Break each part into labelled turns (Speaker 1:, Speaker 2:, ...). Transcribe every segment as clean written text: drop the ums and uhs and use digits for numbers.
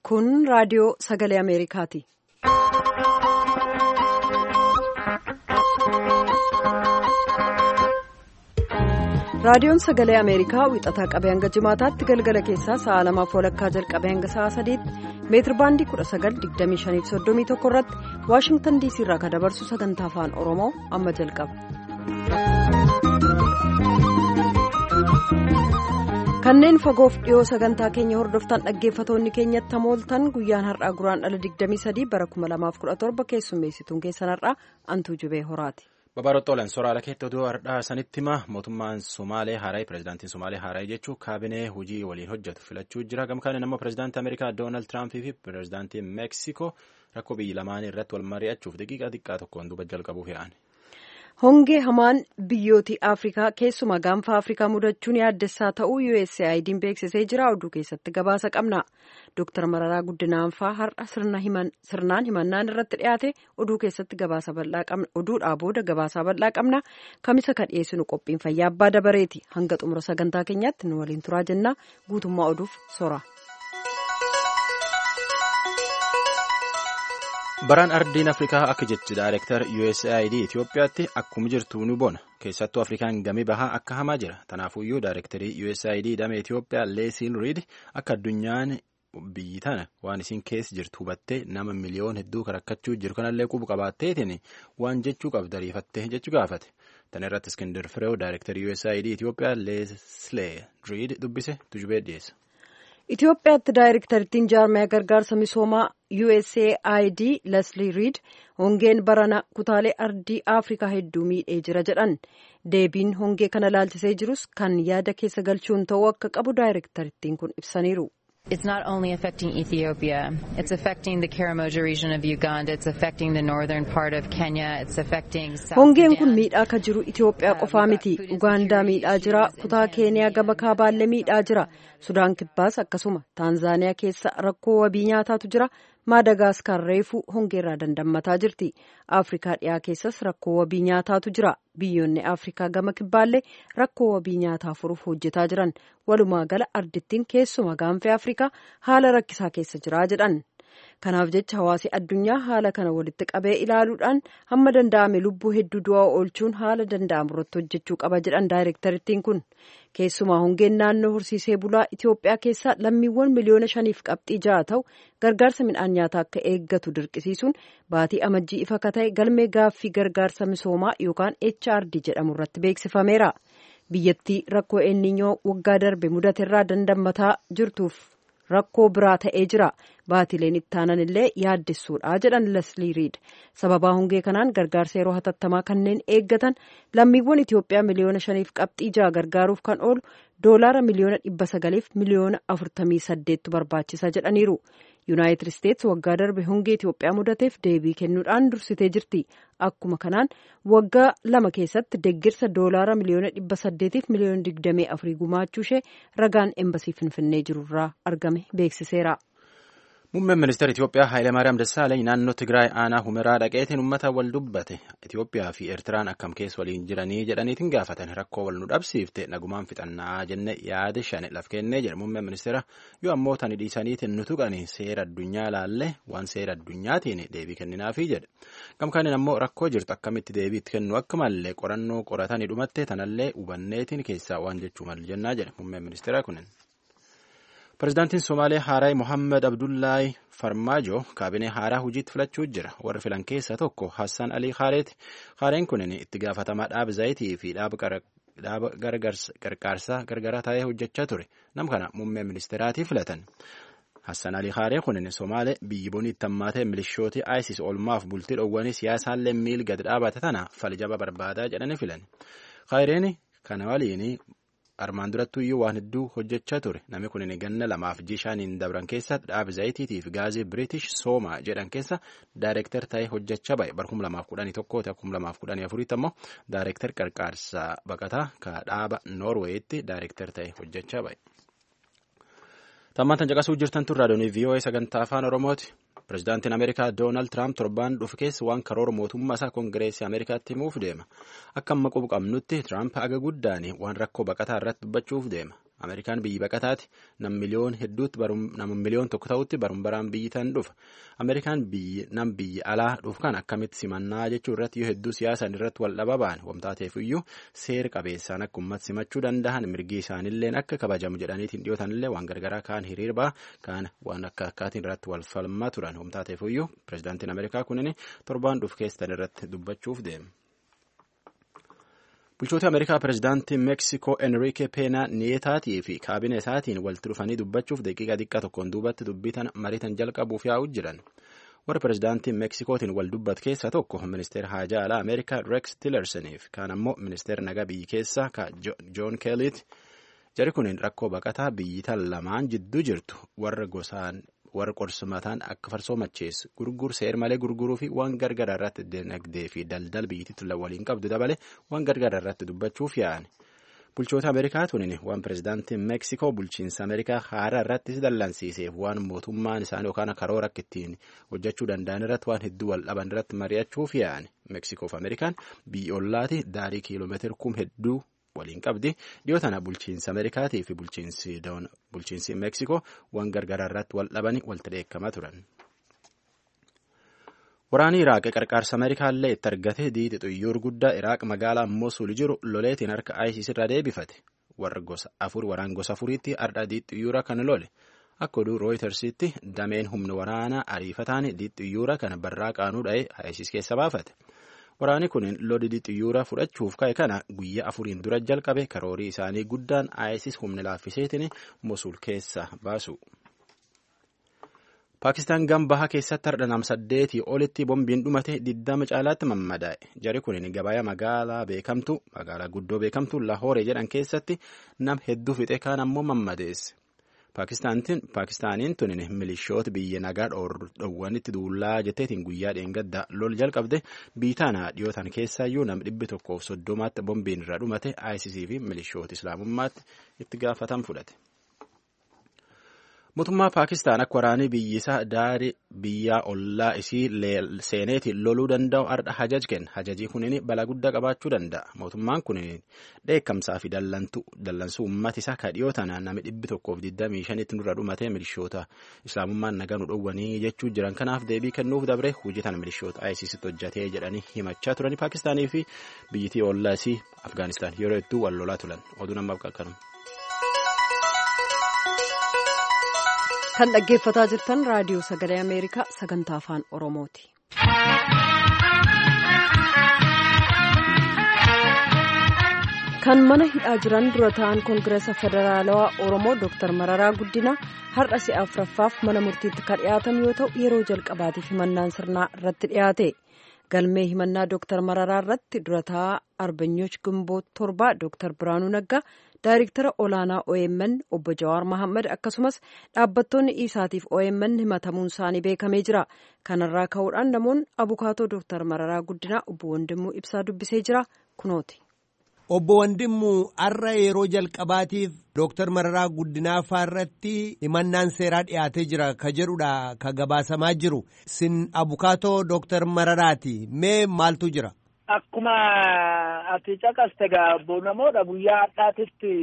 Speaker 1: Kun raadiyoo sagalee Ameerikaati. Raadiyoon sagalee Ameerikaa wixataa qabee hanga jimaataatti galgala keessaa sa'a 2:00 jalqabee hanga sa'a 3:00 meetir baandii 19:25-31 irratti Waashingtan DC irraa kan dabarsu sagantaa afaan Oromoo amma jalqaba. Kanneen fagoof dhiyoo sagantaa keenya hordoftan dhaggeeffatoonni keenyatti hamooltan guyyaan har'aa guraandhala 23 bara 2017 keessummeessituun keessan har'aa Antuu Jubee Horaati.
Speaker 2: Babaroottoleen soraala keetti oduu har'aa sanitti hima mootummaan Somaalee Haaraa pirezidaantiin Somaalee Haaraa jechuun kaabinee hojii waliin hojjetu filachuu jira. Gamkaan immoo pirezidaantii Ameerikaa Doonaald Tiraampii fi pirezidaantii Meeksikoo rakkoo biyyi lamaanii irratti wal mari'achuuf daqiiqaa xiqqaa tokkoon duuba jalqabuuf yaa'an.
Speaker 1: Hongee hamaan biyyooti Afrikaa keessumaa gaanfa Afrikaa mudachuun yaaddessaa ta'uu USAID'n beeksisee jira. Oduu keessatti gabaasa qabna. Dr. Mararaa Guddinaanfaa har'a sirnaan himannaan irratti dhiyaate oduu keessatti gabaasa bal'aa qabna. Oduudhaa booda gabaasaa bal'aa qabna. Kamisa kan dhiyeessinu qophiin fayyaa abbaa dabareeti. Hanga xumura sagantaa keenyaatti nu waliin turaa jenna. Guutummaa oduuf sora.
Speaker 2: Baraan ardiin Afrikaa akka jechi Daayirektar USAID Itoophiyaatti akkuma jirtu nu bona. Keessattuu Afrikaan gamii bahaa akka hamaa jira. Tanaafuyyuu Daayirektarii USAID damee Itoophiyaa Leesiil Riid akka addunyaan biyyi tana waan isiin keessa jirtu hubattee nama miliyoon hedduu rakkachuu jiru kanallee qubu qabaatteetiin waan jechuu qabdariifattee jechuu gaafate. Tan irratti Iskindar Fireew Daayirektarii USAID Itoophiyaa Leesiil Riid dubbise tujubee dhiyeessa.
Speaker 1: Itoophiyaatti daayirektarittiin jaarmaya gargaarsa misoomaa USAID Leesiil Riid hongeen barana kutaalee ardii Afrikaa hedduu miidhee jira jedhan. Deebiin hongee kana laalchisee jirus kan yaada keessa galchuun ta'uu akka qabu daayirektarittiin kun ibsaniiru.
Speaker 3: It's not only affecting Ethiopia, it's affecting the Karamoja region of Uganda, it's affecting the northern part of Kenya, it's affecting South Sudan.
Speaker 1: Hongeen kun miidhaa akka jiru Itoophiyaa qofaa miti. Ugaandaa miidhaa jira, kutaa Keeniyaa gama kaabaallee miidhaa jira. Sudaan kibbaas akkasuma Taanzaaniyaa keessa rakkoo wabii nyaataatu jira. Maadagaskar reefuu hongeerraa dandammataa jirti. Afrikaa dhiyaa keessas rakkoo wabii nyaataatu jira. Biyyoonni Afrikaa gama kibbaallee rakkoo wabii nyaataa furuuf hojjetaa jiran. Walumaa gala ardittiin keessuma gaanfa Afrikaa haala rakkisaa keessa jira jedhan. Kanaaf jecha hawaasi addunyaa haala kana walitti qabee ilaaluudhaan hamma danda'ame lubbuu hedduu du'aa oolchuun haala danda'amu irratti hojjechuu qaba jedhan daayirektarittiin kun. Keessumaa hongeen naannoo horsiisee bulaa Itoophiyaa keessaa lammiiwwan miliyoona 5.6 ta'u gargaarsa midhaan nyaataa akka eeggatu dirqisiisuun baatii amajjii ifa akka ta'e galmee gaaffii gargaarsa misoomaa yookaan HRD jedhamu irratti beeksifameera. Biyyattii rakkoo elniinyoo waggaa darbe mudateerraa dandammataa jirtuuf rakkoo biraa ta'ee jira. Baatileen ittaanan illee yaaddessuudha jedhan Leesiil Riid. Sababaa hongee kanaan gargaarsa yeroo hatattamaa kanneen eeggatan lammiiwwan Itoophiyaa miliyoona 5.6 gargaaruuf kan oolu doolaara miliyoona 900 miliyoona 48 barbaachisa jedhaniiru. Yuunaayitid Isteetsi waggaa darbe hongee Itoophiyaa mudateef deebii kennuudhaan dursitee jirti. Akkuma kanaan waggaa 2 keessatti deeggarsa doolaara miliyoona 800 miliyoona 24 gumaachuu ishee ragaan embasii Finfinnee jirurraa argame beeksiseera.
Speaker 2: Muummeen ministeera Itoophiyaa Hayilemaariyaam Dassaalany naannoo Tigraay aanaa Humeraa dhaqeetiin uummata wal dubbate. Itoophiyaa fi Eertiraan akkam keessa waliin jiranii jedhaniitiin gaafatan rakkoo wal nu dhabsiifte nagumaan fixannaa jenne yaada shan laf kennee jedha muummeen ministeera yoo ammoo tani dhiisaniitiin nu tuqanii seera addunyaa laallee waan seera addunyaatiin deebii kenninaafii jedhe. Gamkaaniin ammoo rakkoo jirtu akkamitti deebii itti kennu akka mallee qorannoo qoratanii dhumatte tanallee hubanneetiin keessaa waan jechuu mal jennaa jedhe muummeen ministeera kunin. Pirezidaantiin Somaalee Haaraa Mohammed Abdullaahi Farmaajo kaabinee haaraa hojiitti filachuu jira. Warra filan keessaa tokko Hassan Alii Haareeti. Haareen kunin itti gaafatamaa dhaaba zayitii fi dhaaba gargaarsaa gargaraa taa'ee hojjechaa ture. Nam kana muummee ministeeraatii filatan. Hassan Alii Haaree kunin Somaalee biyyi boniitti hammaatee milishootii ISIS olmaaf bultii dhoowwanii siyaasaallee miil gad dhaabate tana falijaba barbaadaa jedhanii filan. Haareen kana waliin armaan durattuyyuu waan hedduu hojjechaa ture. Namni kun ganna 2.5 dabran keessa dhaaba zayitiitii fi gaazii British Sooma jedhan keessa daayirektar ta'ee hojjechaa ba'e. Bara 2011-2014 ammoo daayirektar qarqaarsaa baqataa ka dhaaba Noorweeyitti daayirektar ta'ee hojjechaa ba'e. Tammaan caqasuu jirtan tun raadiyoonii VOA sagantaa afaan Oromooti. Pirezidaantiin Ameerikaa Doonaald Tiraamp torbaan dhufu keessa waan karoora mootummaa isaa Koongireesii Ameerikaatti himuuf deema. Akka amma qubu qabnutti Tiraamp aga guddaan waan rakkoo baqataa irratti dubbachuuf deema. Ameerikaan biyyi baqataati. Nam miliyoon hedduutti nama miliyoon tokko ta'utti barumbaraan biyyi tan dhufa. Ameerikaan nam biyyi alaa dhufu kan akkamitti simannaa jechuu irratti yoo hedduu siyaasaan irratti wal dhaba ba'an wamtaateef iyyuu seera qabeessaan akka uummata simachuu danda'an mirgi isaanillee akka kabajamu jedhaniitiin dhiyootanillee waan gargaraa kaan hiriirbaa kaan waan akkaatiin irratti wal falmaa turan wamtaateef iyyuu pirezidaantiin Ameerikaa kunin torbaan dhufu keessan irratti dubbachuuf deema. Bulchoota Ameerikaa pirezidaantii Meeksikoo Enrique Pena Nietaatii fi kaabinee isaatiin walitti dhufanii dubbachuuf daqiiqaa xiqqaa tokkoon duubatti dubbitan mariitan jalqabuuf yaa'u jiran. Warra pirezidaantii Meeksikootiin wal dubbatu keessaa tokko ministeera haajaa alaa Ameerikaa Rex Tillersoniif kaan ammoo ministeera nagaa biyyi keessaa John Kellytti. Jari kunin rakkoo baqataa biyyitan lamaan jidduu jirtu warra qorsumataan akka farsoo macheessu seer malee gurguruu fi waan gargaraa irratti dinagdee fi daldal biyyittii waliin qabdu dabale waan gargaraa irratti dubbachuuf yaa'an. Bulchoota Ameerikaa tunin waan pirezidaantiin Meeksikoo bulchiinsa Ameerikaa haaraa irratti dallansiiseef waan mootummaan isaanii yookaan karoora akka ittiin hojjechuu danda'an irratti waan hedduu wal dhaban irratti mari'achuuf yaa'an. Meeksikoo fi Ameerikaan biyya ollaati daarii kiiloomeetira kum hedduu waliin qabdi. Dhiyoo tana bulchiinsa Ameerikaatii fi bulchiinsi Meeksikoo waan gargaraa irratti wal dhabanii walitti dheekkamaa turan. Waraanni Iraaq qarqaarsa Ameerikaallee itti argate diidi xiyyoor guddaa Iraaq magaalaa Mosul jiru loleetiin harka ISIS irra deebifate. Waraan gosa afuriitti ardha diidi xiyyoora kan lole. Akka oduu Rooyitersitti dameen humna waraanaa ariifataan diidi xiyyoora kana barraa qaanuu dha'ee ISIS keessa baafate. Waraanni kun lolli xiyyoora fudhachuuf ka'e kana guyyaa 4 dura jalqabe karoorii isaanii guddaan ISIS humna laaffiseetiin Mosul keessa baasu. Paakistaan Gambaha keessatti har'a nam 8 olitti bombiin dhumate 20 caalaatti mammadaa'e. Jari kun gabayaa magaalaa guddoo beekamtu Lahooree jedhan keessatti nam hedduu fixe kaan ammoo mammadeesse. Paakistaaniin tunin milishoota biyya nagaa dhoowwanitti duullaa jetteetiin guyyaa dheengadda lol jalqabde biitaana dhiyootan keessaayyuu nam 130 bombiin irra dhumate ISIS fi milishoota islaamummaatti itti gaafatan fudhate. Mootummaa Paakistaan akka waraanii biyyisaa daarii biyyaa ollaa isii seeneetiin loluu danda'u ardha hajaj kenna. Hajajii kunin balaa guddaa qabaachuu danda'a. Mootummaan kun dheekkamsaa fi dallansuu uummata isaa kadhiyootaan nama 125 nurra dhumatee milishoota islaamummaan nagaa nu dhowwanii jechuu jiran kanaaf deebii kennuuf dabre hojii tana milishoota ISIStti hojjatee jedhanii himachaa turani. Paakistaanii fi biyyittii ollaa isii Afgaanistaan yeroo hedduu wal lolaa turan. Oduu namaaf qaqqabnu.
Speaker 1: Kan dhaggeeffataa jirtan raadiyoo sagalee Ameerikaa sagantaa afaan Oromooti. Kan mana hidhaa jiran dura ta'an Koongireesa Federaalawaa Oromoo Dr. Mararaa Guddinaa har'a si'a 4ffaaf mana murtiitti kan dhiyaatan yoo ta'u yeroo jalqabaatiif himannaan sirnaa irratti dhiyaate. Galmee himannaa Dr. Mararaa irratti dura ta'aa Arbanyooch Gimboot 7 Dr. Biraanuu Naggaa, Daayirktara olaanaa OMN obbo Jawaar Mohaammed akkasumas dhaabbattoonni isaatiif OMN himatamuun isaanii beekamee jira. Kanarraa ka'uudhaan namoonni abukaatoo Dr. Mararaa Guddinaa obbo Wandimuu Ibsaa dubbisee jira kunooti.
Speaker 4: Obbo Wandimuu har'a yeroo jalqabaatiif Dr. Mararaa Guddinaa faarratti himannaan seeraa dhiyaatee jira ka jedhudha ka gabaasamaa jiru. Sin abukaatoo Dr. Mararaati. Mee maaltu jira?
Speaker 5: Akkuma ati caqaste obbo namoota guyyaa har'aatitti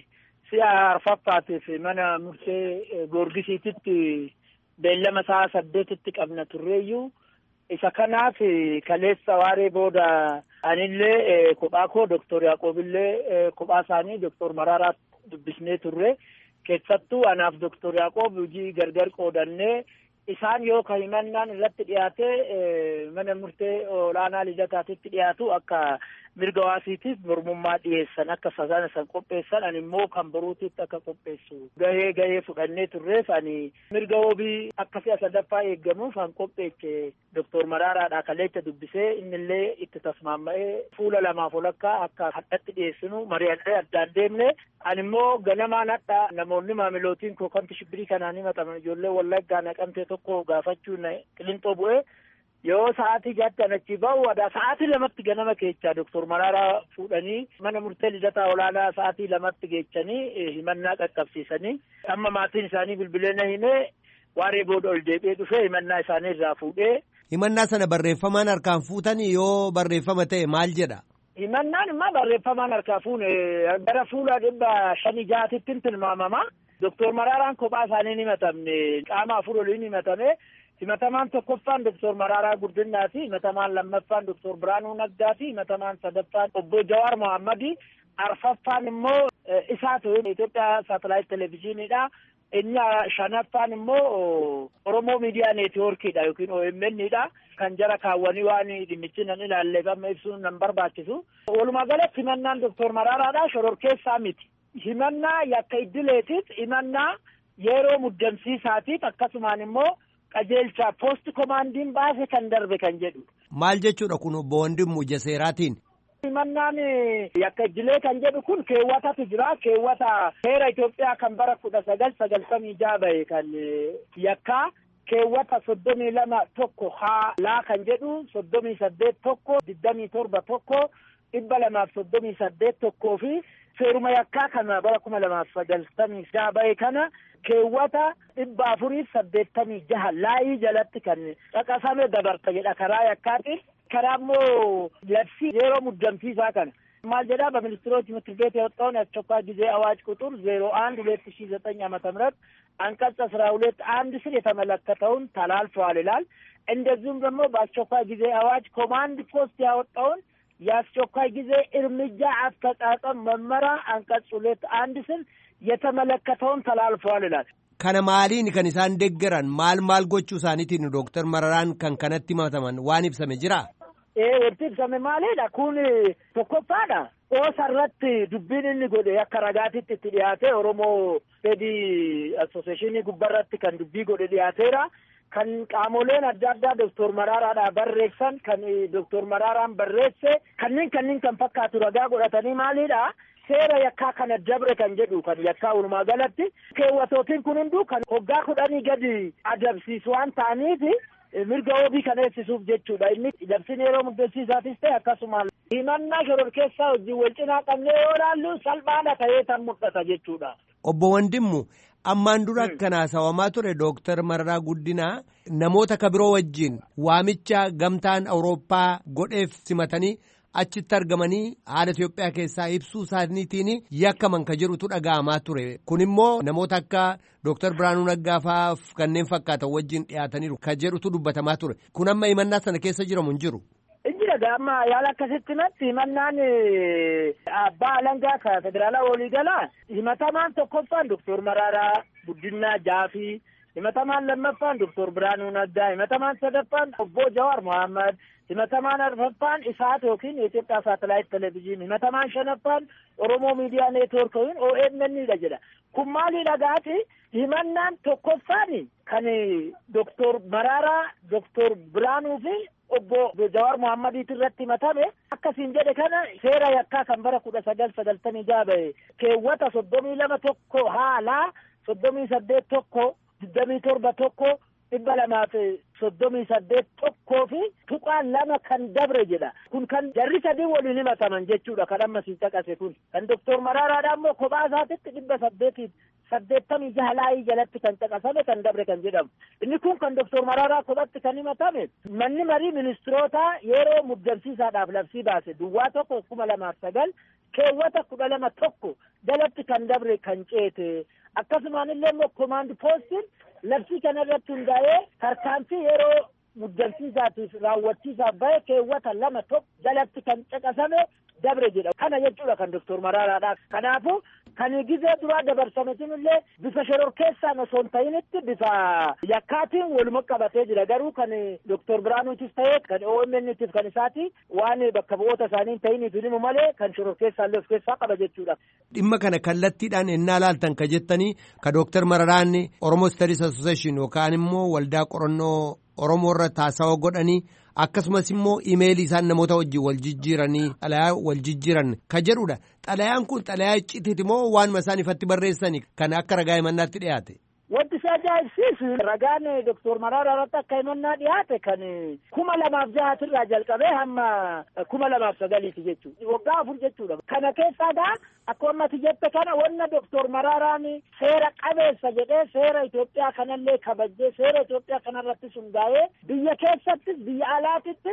Speaker 5: si'a 4ffaatiif mana murtee Goorgisiititti beellama sa'a 8tti qabna turreeyyuu isa kanaaf kaleessa waaree booda anillee kophaa koo Dr. Yaaqoobillee kophaa isaanii Dr. Mararaa dubbisnee turre keessattuu anaaf Dr. Yaaqoob hojii gargar qoodannee isaan yoo ka himannaan irratti dhiyaate mana murtee olaanaa lidataatitti dhiyaatu akka mirga waasiitiif mormummaa dhiyeessan akka sasana san qopheessan ani immoo kan boruutitti akka qopheessu gahee fudhannee turreef ani mirga wabii akka si'a sadaffaa eeggamuuf an qopheeche Dr. Mararaadha kaleessa dubbisee innillee itti tasmaamma'ee fuula lamaaf olakkaa akka hadhatti dhiyeessinu mari'annee addaan deemne ani immoo ganamaan hadha namoonni maamilootiin koo kamti shibbirii kanaan himataman ijoollee Wallaggaa naqamtee tokko gaafachuun Qilintoo bu'ee yoo sa'aatii jattan achi ba'u sa'aatii 2tti ganama keechaa Dr. Mararaa fuudhanii mana murtee lidataa olaanaa sa'aatii 2tti geechanii himannaa qaqqabsiisanii amma maatiin isaanii bilbilee na himee waaree booda ol deebi'ee dhufee himannaa isaanii irraa fuudhee.
Speaker 4: Himannaa sana barreeffamaan harkaan fuutanii yoo barreeffama ta'e maal jedha?
Speaker 5: Himannaan immoo barreeffamaan harkaa fuune gara fuula 506tti tilmaamama. Doktor Maraaraan kophaa isaanii ni himatamne qaama afur oliin himatame. Himatamaan tokkoffaan Doktor Maraaraa Guddinaati. Himatamaan lammaffaan Doktor Biraanuu Naggaati. Himatamaan sadaffaan obbo Jawaar Mohammadi. Arfaffaan immoo isaatu Itoophiyaa saatalaayit televezyiiniidha. Inni shanaffaan immoo Oromoo Miidiyaa Neetwoorkiidha yookiin OMN'dha. Kan jara kaawwanii waan dhimmichi nan ilaalle amma ibsuun nan barbaachisu. Walumaa galatti himannaan Doktor Maraaraadha shororkeessaa miti. Himannaa yakka iddileetiif, himannaa yeroo muddamsiisaatiif akkasumaan immoo qajeelcha poost komaandiin baase kan darbe kan jedhu.
Speaker 4: Maal jechuudha kun obbo Wandimmu Jaseeraatiin?
Speaker 5: Himannaan yakka iddilee kan jedhu kun keewwatatu jira. Keewwata seera Itoophiyaa kan bara 1996 bahe kan yakkaa. Keewwata 32 tokko laa kan jedhu 38 tokko 27 tokko 238 tokkoo fi seeruma yakkaa kana bara 2096 bahe kana keewwata 486 laayii jalatti kan caqasame dabarta jedha karaa yakkaatiin. Karaa immoo labsii yeroo muddamsiisaa kana maal jedhaa በሚኒስትሮች ምክር ቤት የወጣውን የአስቸኳይ ጊዜ አዋጅ ቁጥር 01/2009 ዓ.ም አንቀጽ 12 1 ስር የተመለከተውን ተላልፈዋል ይላል። እንደዚሁም ደግሞ በአስቸኳይ ጊዜ አዋጅ ኮማንድ ፖስት ያወጣውን የአስቸኳይ ጊዜ እርምጃ አፈጻጸም መመሪያ አንቀጽ 2 1 ስር የተመለከተውን ተላልፈዋል ይላል።
Speaker 4: Kana maaliin kan isaan deeggaran maal gochuu isaaniitiin Dooktar Mararaan kan kanatti himataman waan ibsame jira?
Speaker 5: Wanti ibsame maalidha? Kun tokkoffaadha. Oosarratti dubbiin inni godhe akka ragaatitti itti dhiyaate Oromoo Fedii Asooseeshinii gubbarratti kan dubbii godhe dhiyaateera. Kan qaamoleen adda addaa Doktor Maraaraadhaa barreessan kan Doktor Maraaraan barreesse kanneen kan fakkaatu ragaa godhatanii maalidha? Seera yakkaa kana dabre kan jedhu kan yakkaa walumaa galatti keewwatootiin kun hunduu kan waggaa 10 gadi adabsiisu waan ta'aniif mirga wabii kan eegsisuuf jechuudha. Inni labsiin yeroo muddamsiisaatis ta'e akkasuma himannaa shororkeessaa wajjin wal cinaa qabnee yoo ilaallu salphaadha ta'ee tan mul'ata jechuudha.
Speaker 4: Obbo Wandimmu ammaan dura kan haasawamaa ture Dooktar Mararaa Guddinaa namoota kabiroo wajjin waamicha gamtaan Awurooppaa godheef simatanii achitti argamanii haala Itoophiyaa keessaa ibsuu isaaniitiin yakkaman ka jirutu dhaga'amaa ture. Kun immoo namoota akka Dooktar Biraanuu Naggaa fa'aaf kanneen fakkaatan wajjin dhiyaataniiru ka jedhutu dubbatamaa ture. Kun amma himannaa sana keessa jiramu hin jiru?
Speaker 5: Injira gaama yaala akkasitti natti himannaan abbaa alangaa ka federaalaa waliigalaa himatamaan tokkoffaan Dooktor Maraaraa Guddinaa Jaafii, himatamaan lammaffaan Dooktor Biraanuu Naggaa, himatamaan sadaffaan obbo Jawaar Mohammad, himatamaan arfaffaan isaat yookiin Itoophiyaa saatalaayit televezyiinii, himatamaan shanaffaan Oromoo Miidiyaa Neetwoork yookiin OMN'dha jedha. Kun maalidha gaati? Himannaan tokkoffaan kan Doktor Maraaraa, Doktor Biraanuu fi obbo Jawaar Mohammadiitu irratti himatame akkasiin jedhe kana seera yakkaa kan bara 1996 bahe keewwata 32 tokko laa 38 tokko 27 tokko 238 tokkoo fi tuqaan 2 kan dabre jedha. Kun kan jarri sadii waliin himataman jechuudha kan amma siin caqase kun. Kan Doktor Maraaraadhaa immoo kophaa isaatitti 886 laayii jalatti kan caqasame kan dabre kan jedhamu. Inni kun kan Doktor Maraaraa kophaatti kan himatame manni marii ministiroota yeroo muddamsiisaadhaaf labsii baase duwwaa tokko 2009 keewwata 12 tokko jalatti kan dabre kan ceete. Akkasumaan illee immoo komaand poostiin labsii kana irratti hundaa'ee tarkaanfii yeroo muddamsiisaatiif raawwachiisaaf bahe keewwata 2 tokko jalatti kan caqasame dabre jedha. Kana jechuudha kan Doktor Maraaraadha. Kanaafuu kan gizee duraa dabarsamatin illee bifa shororkeessaan osoo hin ta'initti bifa yakkaatiin waluma qabatee jira. Garuu kan Doktor Biraanuutis ta'ee kan OMN'tiif kan isaati waan bakka bu'oota isaanii hin ta'iniif himu malee kan shororkeessaa illee of keessaa qaba jechuudha.
Speaker 4: Dhimma kana kallattiidhaan ennaa laaltan ka jettanii ka Doktor Mararaan Oromoo Studies Association yookaan immoo waldaa qorannoo Oromoo irra taasisaa godhanii akkasumas immoo imeelii isaan namoota wajjin wal jijjiiranii xalayaa wal jijjiiran ka jedhudha. Xalayaan kun xalayaa iccitiiti moo waanuma isaan ifatti barreessanii kan akka ragaa himannaatti dhiyaate?
Speaker 5: Wanti isa ajaa'ibsiisu ragaan Doktor Maraaraa irratti akka himannaa dhiyaate kan 2006 irraa jalqabee hamma 2009 jechuudha. Waggaa 4 jechuudha. Kana keessaa akkuma ati jette kana wanna Doktor Maraaraan seera qabeessa jedhee seera Itoophiyaa kanallee kabajjee seera Itoophiyaa kanarratti hundaa'ee biyya keessattis biyya alaatittis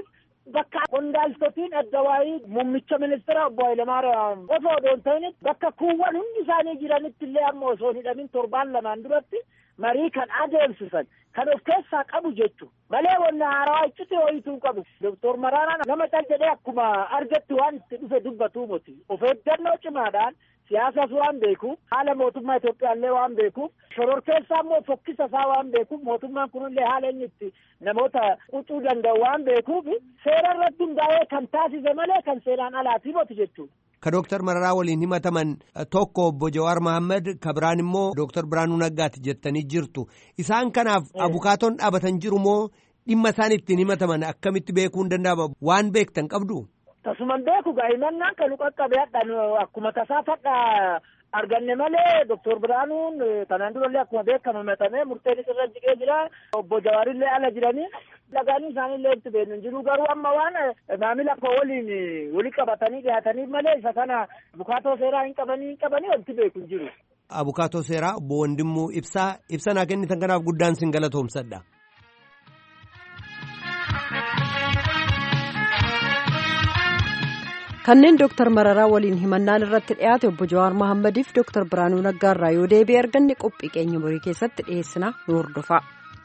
Speaker 5: bakka qondaaltotiin adda waa'ee muummicha ministeera obbo Hayilamaariyaam osoo odoon ta'initti bakka kuuwwan hundi isaanii jiranitti illee amma osoo hin hidhamin torbaan lamaan duratti marii kan adeemsisan kan of keessaa qabu jechuudha. Malee wanna haarawaa iccite ho'ituu qabu. Doktor Maraaraan nama cal jedhee akkuma argatti waan itti dhufe dubbatuu miti. Of eeggannoo cimaadhaan siyaasas waan beekuuf haala mootummaa Itoophiyaallee waan beekuuf shororkeessaa immoo fokkisa isaa waan beekuuf mootummaan kunillee haala inni itti namoota qucuu danda'u waan beekuuf seera irratti hundaa'ee kan taasise malee kan seeraan alaatii miti jechuudha.
Speaker 4: Ka Dooktar Mararaa waliin himataman tokko obbo Jawaar Mohaammed ka biraan immoo Dooktar Biraanuu Naggaati jettanii jirtu. Isaan kanaaf abukaatoon dhaabatan jiru moo dhimma isaan ittiin himataman akkamitti beekuu hin danda'ama waan beektan qabdu?
Speaker 5: Tasuman beeku gaa'imannaan kan qaqqabeedhaan akkuma tasaafadhaa arganne malee Dooktor Biraanuun kanaan durallee akkuma beekamu himatamee murteen irra jigee jira. Obbo Jawaarillee ala jiranii dhagaanii isaanillee itti beeknu hin jiru. Garuu amma waan maamila koo waliin walii qabatanii dhiyaataniif malee isa kana abukaatoo seeraa hin qabanii wanti beeku hin jiru.
Speaker 4: Abukaatoo seeraa obbo Wandimuu ibsa naa kennitan kanaaf guddaan sin galatoomsadha.
Speaker 1: kanneen Dooktar Mararaa waliin himannaan irratti dhiyaate obbo Jawaar Mohammediif Dooktar Biraanuu Naggaarraa yoo deebii arganne qophii keenya borii keessatti dhiyeessina nu hordofaa.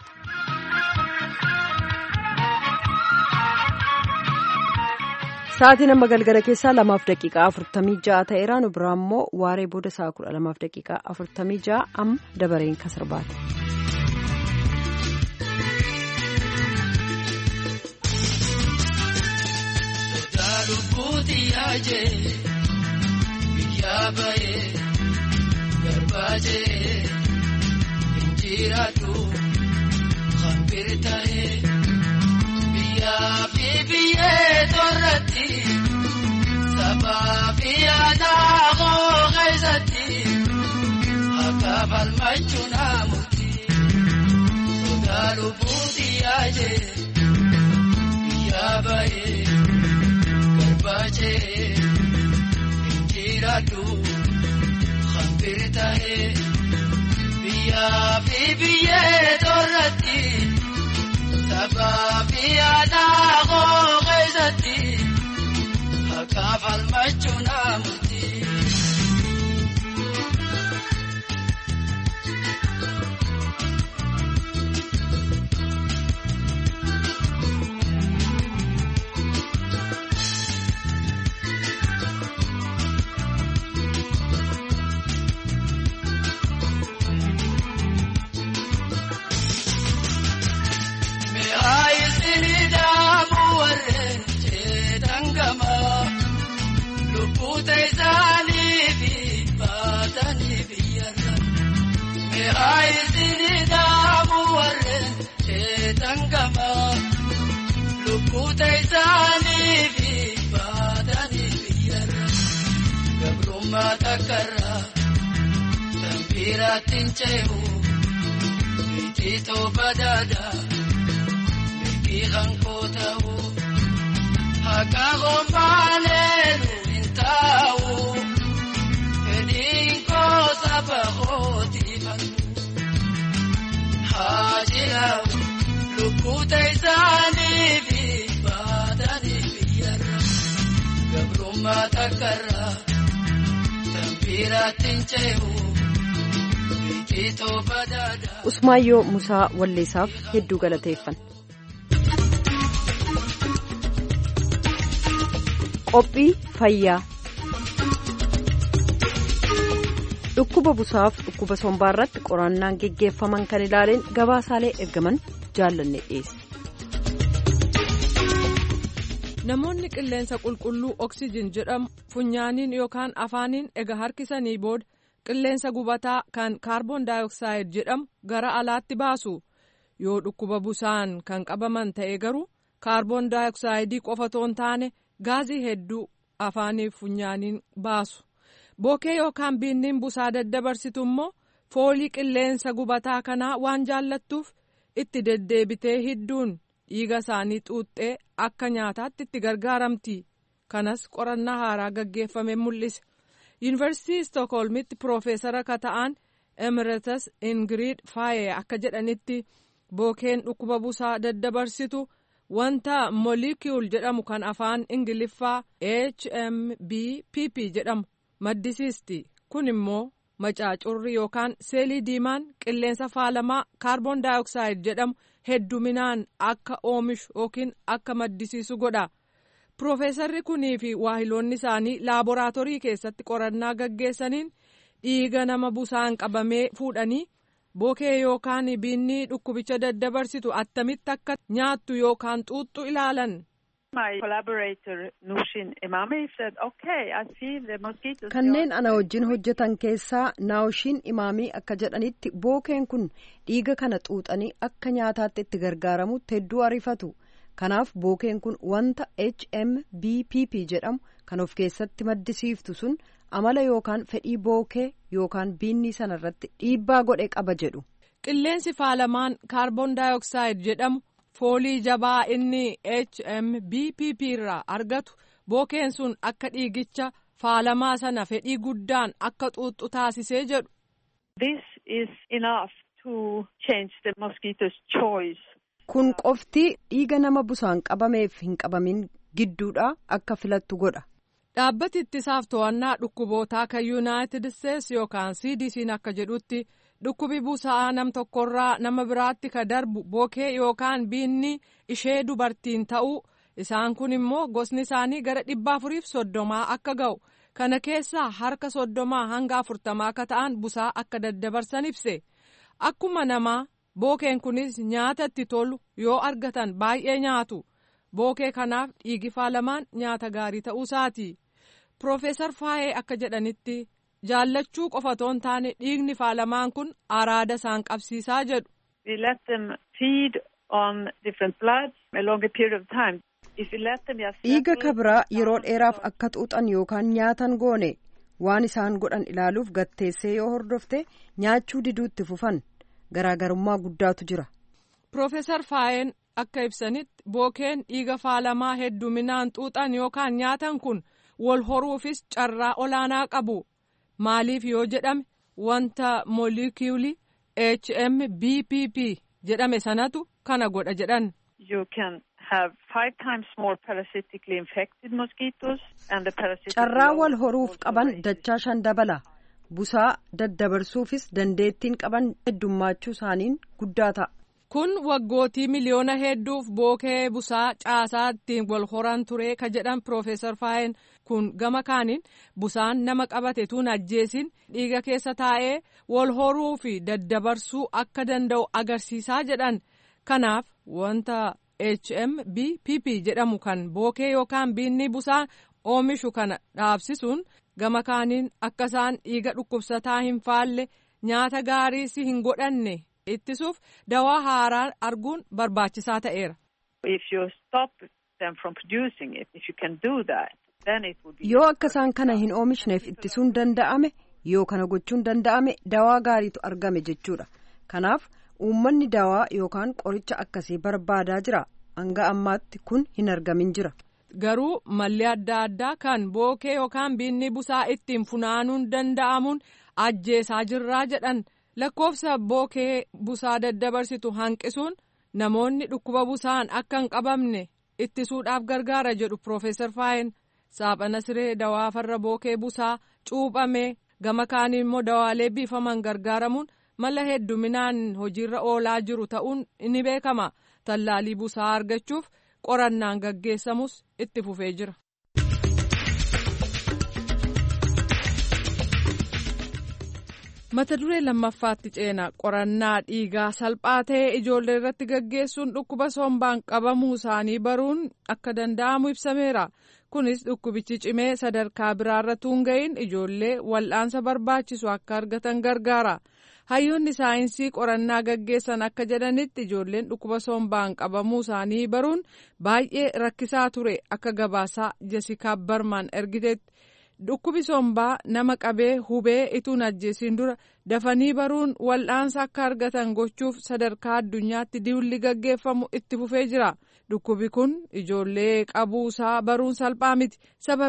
Speaker 1: Sa'aatiin amma galgala keessaa 2:46 ta'eera nu biraa immoo waaree booda sa'a 12:46 amma dabareen kasirbaate.
Speaker 6: Yaje biyabaye garbaje injiratu khambirtaye biya biye torati sababi ana ghaizati akabal majuna muti sodalu budi yaje biyabaye baje injiratu khambirtahe biya biye torati sababi ana ghaizati akafal majuna muti Takara tambiratin cehu bitito badada bikiran kotahu hakago malelu intau edinko sabahoti manu hajilau lukutai zani bi badani biyara gabruma takara
Speaker 1: Usmaayyoo Musaa Walleessaaf hedduu galateeffan. Qophii fayyaa. Dhukkuba busaaf dhukkuba sombaa irratti qorannaan geggeeffaman kan ilaaleen gabaasaalee ergaman jaallanne dhiyeesse.
Speaker 7: Namoonni qilleensa qulqulluu oksijin jedhamu funyaaniin yookaan afaaniin ega harkisanii booda qilleensa gubataa kan kaarboon daayoksaayiid jedhamu gara alaatti baasu. Yoo dhukkuba busaan kan qabaman ta'e garuu kaarboon daayoksaayiidii qofa otoo hin taane gaazii hedduu afaaniif funyaaniin baasu. Bookee yookaan biinniin busaa daddabarsitu immoo foolii qilleensa gubataa kanaa waan jaallattuuf itti deddeebitee hidduun dhiiga isaanii xuuxxee akka nyaataatti itti gargaaramti. Kanas qorannaa haaraa gaggeeffame mul'ise. Yuunivarsiitii Stookholmitti Piroofeesara ka ta'an Emeritus Ingiriid Faayee akka jedhanitti bookeen dhukkuba busaa daddabarsitu wanta molecule jedhamu kan afaan Ingiliffaa HMBPP jedhamu maddisiisti. Kun immoo macaacurri yookaan seelii diimaan qilleensa faalamaa kaarboon daayoksaayiid jedhamu hedduminaan akka oomishu yookiin akka maddisiisu godha. Piroofeesarri kunii fi waahiloonni isaanii laaboraatoorii keessatti qorannaa gaggeessaniin dhiiga nama busaan qabamee fuudhanii bookee yookaan biinni dhukkubicha daddabarsitu attamitti akka nyaattu yookaan xuuxxu ilaalan.
Speaker 1: Kanneen ana wajjin hojjetan keessaa Naawushiin Imaamii akka jedhanitti bookeen kun dhiiga kana xuuxanii akka nyaataatti itti gargaaramutti hedduu ariifatu. Kanaaf bookeen kun wanta HMBPP jedhamu kan of keessatti maddisiiftu sun amala yookaan fedhii bookee yookaan biinni sanarratti dhiibbaa godhe qaba jedhu.
Speaker 7: Qilleensi faalamaan kaarboon daayoksaayiid jedhamu foolii jabaa inni HMBPP irraa argatu bookeen sun akka dhiigicha faalamaa sana fedhii guddaan akka xuuxxu taasisee jedhu.
Speaker 8: This is enough to change the mosquito's choice.
Speaker 1: Kun qofti dhiiga nama busaan qabameef hin qabamin gidduudha akka filattu godha.
Speaker 7: Dhaabbati ittisaaf to'annaa dhukkubootaa kan Yuunaayitid Isteetsi yookaan CDC'n akka jedhutti dhukkubi busaa nam tokkorraa nama biraatti ka darbu bookee yookaan biinni ishee dubartiin ta'uu isaan kun immoo gosni isaanii gara 430 akka ga'u kana keessaa harka 30 hanga 40 akka ta'an busaa akka daddabarsan ibse. Akkuma namaa bookeen kunis nyaata itti tolu yoo argatan baay'ee nyaatu. Bookee kanaaf dhiigi faalamaan nyaata gaarii ta'uu isaati. Piroofeesar Faayee akka jedhanitti jaallachuu qofa otoo hin taane dhiigni faalamaan kun araada isaan qabsiisaa jedhu.
Speaker 8: We let them feed on different bloods a longer period of time.
Speaker 1: Dhiiga kabraa yeroo dheeraaf akka xuuxan yookaan nyaatan goone waan isaan godhan ilaaluuf gatteessee yoo hordofte nyaachuu diduutti fufan garaagarummaa guddaatu jira.
Speaker 7: Piroofeesar Faayeen akka ibsanitti bookeen dhiiga faalamaa hedduminaan xuuxan yookaan nyaatan kun wal horuufis carraa olaanaa qabu. Maaliif yoo jedhame wanta moolekiyuulii HMBPP jedhame sanatu kana godha jedhan.
Speaker 8: You can have 5 times more parasitically infected mosquitoes and the parasitic.
Speaker 1: Carraa wal horuuf qaban dachaa 5 dabala. Busaa daddabarsuufis dandeettiin qaban heddummaachuu isaaniin guddaa ta'a.
Speaker 7: Kun waggootii miliyoona hedduuf bookee busaa caasaa ittiin wal horan ture ka jedhan Piroofeesar Faayeen kun gama kaaniin busaan nama qabate tun ajjeesin dhiiga keessa taa'ee wal horuu fi daddabarsuu akka danda'u agarsiisaa jedhan. Kanaaf wanta HMBPP jedhamu kan bookee yookaan biinni busaan oomishu kana dhaabsisuun gama kaaniin akka isaan dhiiga dhukkubsataa hin faalle nyaata gaarii si hin godhanne ittisuuf dawaa haaraa arguun barbaachisaa ta'eera.
Speaker 1: Yoo akka isaan kana hin oomishneef ittisuun danda'ame yoo kana gochuun danda'ame dawaa gaariitu argame jechuudha. Kanaaf uummanni dawaa yookaan qoricha akkasii barbaadaa jira. Hanga ammaatti kun hin argamin jira.
Speaker 7: Garuu malli adda addaa kan bookee yookaan biinni busaa ittiin funaanuun danda'amuun ajjeesaa jirraa jedhan. Lakkoofsa bookee busaa daddabarsitu hanqisuun namoonni dhukkuba busaan akka hin qabamne ittisuudhaaf gargaara jedhu Piroofeesar Faayeen. Saaphana siree dawaa farra bookee busaa cuuphamee gama kaaniin immoo dawaalee biifaman gargaaramuun mala hedduminaan hojiirra oolaa jiru ta'uun ni beekama. Tallaalii busaa argachuuf qorannaan gaggeessamus itti fufee jira. Mata duree lammaffaatti ceena qorannaa dhiigaa salphaa ta'e ijoollee irratti gaggeessuun dhukkuba sombaan qabamuu isaanii baruun akka danda'amu ibsameera. Kunis dhukkubichi cimee sadarkaa biraarra tuun ga'iin ijoollee wal'aansa barbaachisu akka argatan gargaara. Hayyoonni saayinsii qorannaa gaggeessan akka jedhanitti ijoolleen dhukkuba sombaan qabamuu isaanii baruun baay'ee rakkisaa ture akka gabaasaa Jessikaa Barmaan ergiteetti. Dhukkubi sombaa nama qabee hubee ituun ajjeesiin dura dafanii baruun wal'aansa akka argatan gochuuf sadarkaa addunyaatti diwilli gaggeeffamu itti fufee jira. Dhukkubi kun ijoollee qabuusaa baruun salphaa miti.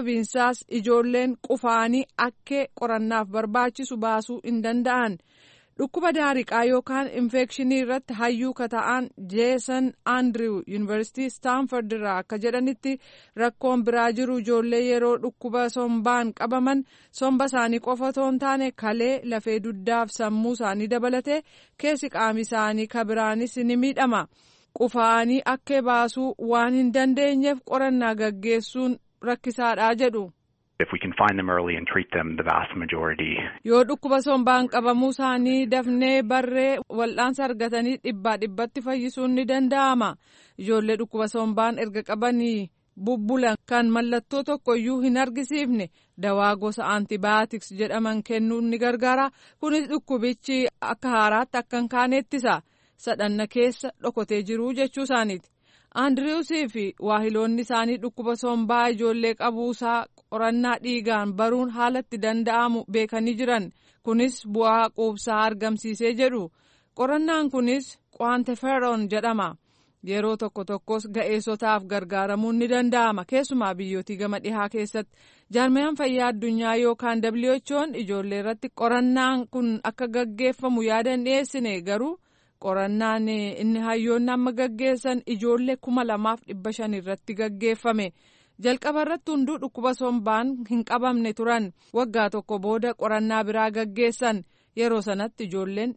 Speaker 7: Sababiinsaas ijoolleen qufaanii akkee qorannaaf barbaachisu baasuu hin danda'an. dhukkuba daariqaa yookaan infekshinii irratti hayyuu kata'an Jeesan Andrew Yuunivarsiitii Staanford irraa akka jedhanitti rakkoon biraa jiru ijoollee yeroo dhukkuba sombaan qabaman somba isaanii qofa otoo hin taane kalee lafee dugdaaf sammuu isaanii dabalatee keessi qaama isaanii kabiraanis ni miidhama. Qufaa'anii akka baasuu waan hin dandeenyeef qorannaa gaggeessuun rakkisaadha jedhu.
Speaker 9: If we can find them early and treat them, the vast majority.
Speaker 7: Yoo dhukkuba sombaan qabamuu isaanii dafnee barree wal'aansa argatanii dhibbatti fayyisuun ni danda'ama. Ijoollee dhukkuba sombaan erga qabanii bubbulan kan mallattoo tokkoyyuu hin argisiifne dawaa gosa antibiyootiks jedhaman kennuun ni gargaara. Kunis dhukkubichi akka haaraatti akka hin kaane ittisa. Sadhanna keessa dhokotee jiru jechuu isaaniiti. Andiriwusii fi waahiloonni isaanii dhukkuba sombaa ijoollee qabuusaa qorannaa dhiigaan baruun haalatti danda'amu beekanii jiran. Kunis bu'aa quubsaa argamsiisee jedhu. Qorannaan kunis quantiferon jedhama. Yeroo tokkos ga'eessotaaf gargaaramuun ni danda'ama. Keessumaa biyyootii gama dhihaa keessatti jaarmayaan fayyaa addunyaa yookaan WHO'n ijoollee irratti qorannaan kun akka gaggeeffamu yaada dhiyeessine garuu. Qorannaan inni hayyoonni amma gaggeessan ijoollee 2,500 irratti gaggeeffame. Jalqaba irratti hunduu dhukkuba sombaan hin qabamne turan. Waggaa tokko booda qorannaa biraa gaggeessan. Yeroo sanatti ijoolleen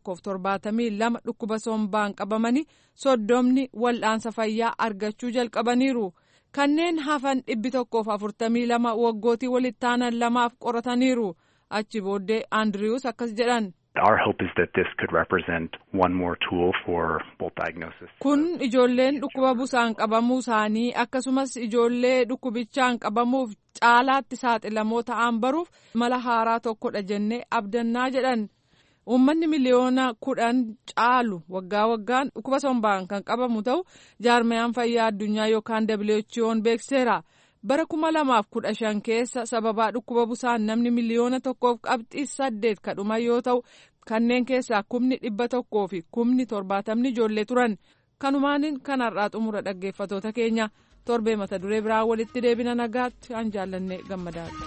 Speaker 7: 172 dhukkuba sombaan qabamanii 30 wal'aansa fayyaa argachuu jalqabaniiru. Kanneen hafan 142 waggootii walitti aanan 2 qorataniiru. Achi booddee Andiriwus akkas jedhan.
Speaker 9: Our hope is that this could represent one more tool for both diagnosis.
Speaker 7: Kun ijoolleen dhukkuba busaan qabamuu isaanii akkasumas ijoollee dhukkubichaan qabamuuf caalaatti saaxilamoo ta'an baruuf mala haaraa tokkodha jennee abdannaa jedhan. Uummanni miliyoona 10 caalu waggaan dhukkuba sombaan kan qabamu ta'u jaarmayaan fayyaa addunyaa yookaan WHO'n beekseera. Bara 2015 keessa sababaa dhukkuba busaan namni miliyoona 1.8 kadhuma yoo ta'u kanneen keessaa 100,000 fi 70 ijoollee turan. Kanumaanin kanarraa xumura dhaggeeffatoota keenya torbee mata duree biraa walitti deebina nagaatti an jaallanne gammadaadha.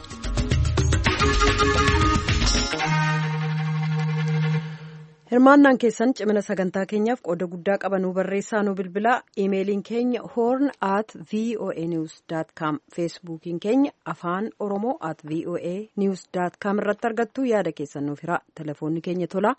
Speaker 1: Hirmaannaan keessan cimina sagantaa keenyaaf qooda guddaa qabanuu barreessaa nu bilbilaa. Iimeeliin keenya horn@voanews.com, feesbuukiin keenya afaan oromoo @voanews.com irratti argattu. Yaada keessan nuuf hiraa. Telefoonni keenya tolaa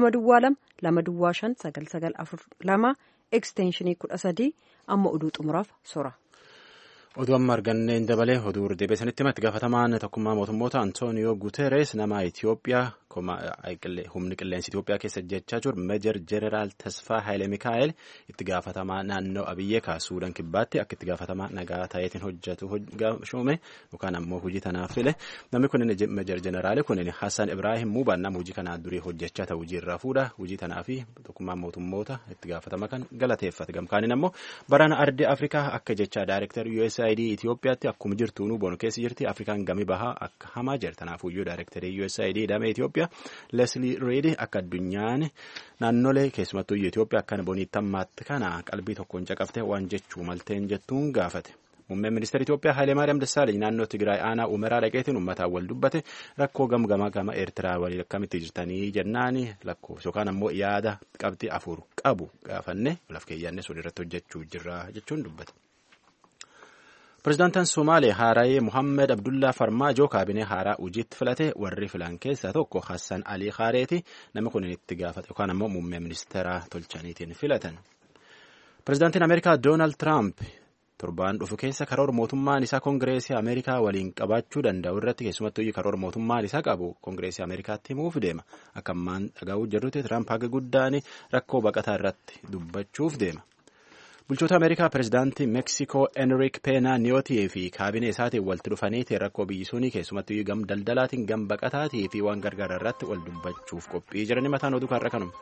Speaker 1: 222-255-9942 ekstenshinii 13 amma oduu xumuraaf sora.
Speaker 2: Oduu amma arganneen dabalee oduu deebisanitti itti gaafatamaan tokkummaa mootummoota Antooniyoo Guuteres nama Itoophiyaa humni qilleensa Itoophiyaa keessa jechaa jiru Meejar Jeneraal Tasfaa Haayile Mikaa'el itti gaafatamaa naannoo Abiyyee kaasuudhaan kibbaatti akka itti gaafatamaa nagaa ta'eetiin hojjetu shuume yookaan ammoo hojii tanaaf file. Namni kun Meejar Jeneraal kun Hassan Ibrahim Muubaan nama hojii kanaa durii hojjechaa ta'u hojii irraa fuudha. Hojii tanaa fi tokkummaa mootummoota itti gaafatama kan galateeffate. Gamkaaniin ammoo barana ardii Afrikaa akka jechaa Daayirektar USAID Itoophiyaatti akkuma jirtu nu boonu keessa jirti. Afrikaan gami bahaa akka hamaa jira. Tanaafuyyuu Daayirektarii USAID damee Itoophiyaa Leslie Reed akka addunyaan naannolee keessumattuu Itoophiyaa akkana boniitti ammaatti kana qalbii tokkoon caqaftee waan jechuu malteen jettuun gaafate. Muummeen ministeera Itoophiyaa Haayile Maariyaam Dassaaleny naannoo Tigraay aanaa Umeraa dhaqeetiin uummataan wal dubbate rakkoo gama Eertiraa waliin akkamitti jirtanii jennaan lakkoofsa yookaan ammoo yaada qabxii 4 qabu gaafanne laf keeyyanne sun irratti hojjechuu jirra jechuun dubbate. Pireezidaantiin Somaalee Haaraayee Muhammed Abdullaa Farmaajoo kaabinee haaraa hojiitti filate. Warri filan keessaa tokko Hassan Alii Khaareeti. Nama kun itti gaafate yookaan ammoo muummee ministeeraa tolchaniitiin filatan. Pireezidaantiin Ameerikaa Doonaald Tiraamp torbaan dhufu keessa karoora mootummaan isaa Koongireesii Ameerikaa waliin qabaachuu danda'u irratti keessumattuu karoora mootummaan isaa qabu Koongireesii Ameerikaatti himuuf deema. Akka ammaan dhagahu jirrutti Tiraamp haga guddaan rakkoo baqataa irratti dubbachuuf deema. Bulchoota Ameerikaa pireezidaantii Meeksikoo Enrique Pena Nieto fi kaabinee isaatiin walitti dhufanii rakkoo biyyisuunii keessumattuu gam daldalaatiin gam baqataatii fi waan gargaara irratti wal dubbachuuf qophii jiranii mataan oduu kanarra kanuma.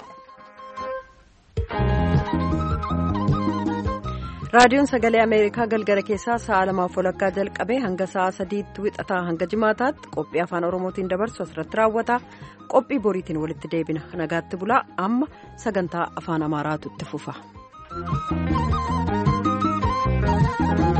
Speaker 1: Raadiyoon Sagalee Ameerikaa galgala keessaa sa'a 2:00 jalqabee hanga sa'a 3:00 wixataa hanga jimaataatti qophii afaan Oromootiin dabarsu asirratti raawwata. Qophii boriitiin walitti deebina. Nagaatti bulaa. Amma sagantaa afaan Amaaraatu itti fufa.